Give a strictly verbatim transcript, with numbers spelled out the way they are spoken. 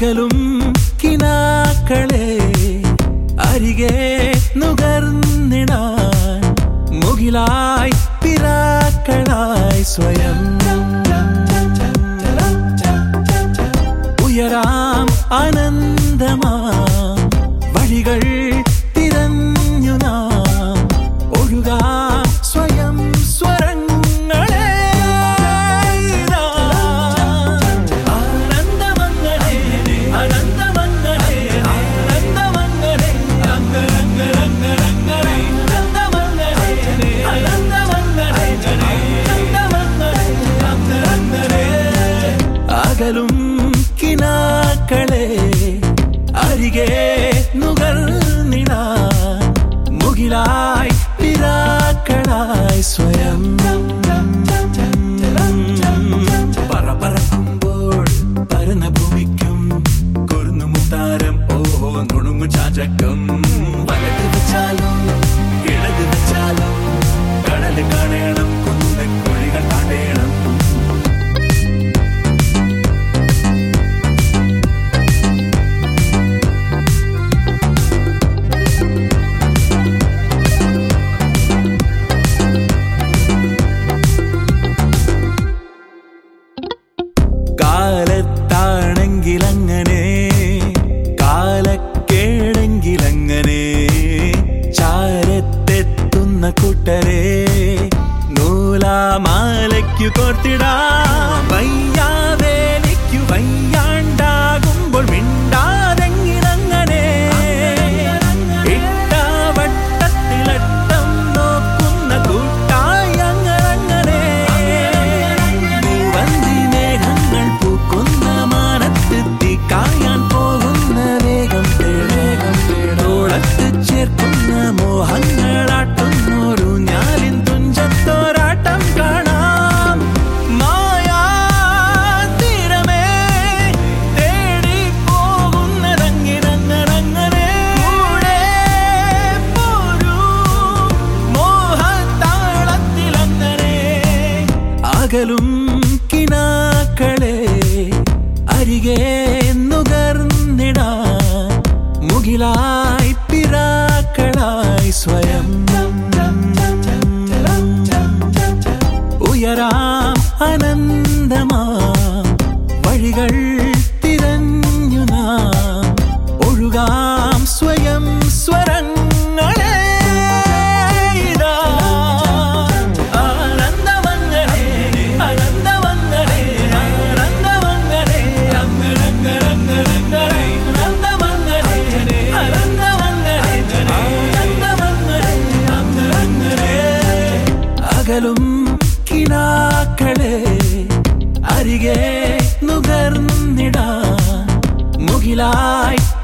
അകലും കിനാക്കളെ അരികെ നുകർന്നിടാൻ മുകിലായി പിറാക്കളായി സ്വയം ഉയരാം ആനന്ദമാം വഴികൾ തിരഞ്ഞു നാം ഒഴുകാം സ്വയം സ്വരങ്ങളെ ആനന്ദമംഗളേ ആനന്ദമംഗളേ ആനന്ദമംഗളേ രംഗരംഗരംഗരംഗരേ ആനന്ദമംഗളേ ആനന്ദമംഗളേ ആനന്ദമംഗളേ രംഗരംഗരേ അകലും കിനാക്കളെ അരികെ നുകർന്നിടാൻ മുകിലായി പിറാക്കളായി സ്വയം പറ പറക്കുമ്പോൾ പരന്ന ഭൂമിക്കും കുറുന്നു മുത്താരം ഓഹോ നുണുങ്ങു ചാചക്കം വലത് വെച്ചാലും ഇടത് വെച്ചാലും കടല് കാണണം കുന്ന കുഴികൾ കാണണം കാലത്താണെങ്കിലങ്ങനെ കാലക്കേടെങ്കിലങ്ങനെ ചാരത്തെത്തുന്ന കൂട്ടരെ നൂലാമാലയ്ക്കു കോർത്തിടാം വയ്യാവേലിക്കു വയ്യാണ്ടാകുമ്പോൾ മിണ്ടാതെങ്കിലങ്ങനെ ഇട്ടാവട്ടത്തിലട്ടം നോക്കുന്ന കൂട്ടായി അങ്ങനങ്ങനെ വന്തി മേഘങ്ങൾ പൂക്കുന്ന മാനത്ത് തീ കായാൻ പോകുന്ന വേഗം വേഗം തോളത്ത് ചേർക്കുന്ന മോഹങ്ങളാട്ടുന്നൊരു ഞാലിൻ തുഞ്ചത്തോരാട്ടം കാണാം മായാ തീരമേ തേടി പോകുന്നതങ്ങിനങ്ങനങ്ങനെ കൂടെ പോരൂ മോഹത്താളത്തിലങ്ങനെ അകലും കിനാക്കളെ അരികെ നുകർന്നിടാൻ മുകിലായി പിറാക്കളായി സ്വയം ഉയരാം ആനന്ദമാം വഴികൾ തിരഞ്ഞു നാം ഒഴുകാം സ്വയം സ്വരങ്ങളെ ഇതാ ആനന്ദമംഗളേ ആനന്ദമംഗളേ ആനന്ദമംഗളേ രംഗരംഗരംഗരംഗരേ ആനന്ദമംഗളേ ആനന്ദമംഗളേ ആനന്ദമംഗളേ രംഗരംഗരേ അകലും കിനാക്കളെ അരികെ നുകർന്നിടാൻ മുകിലായി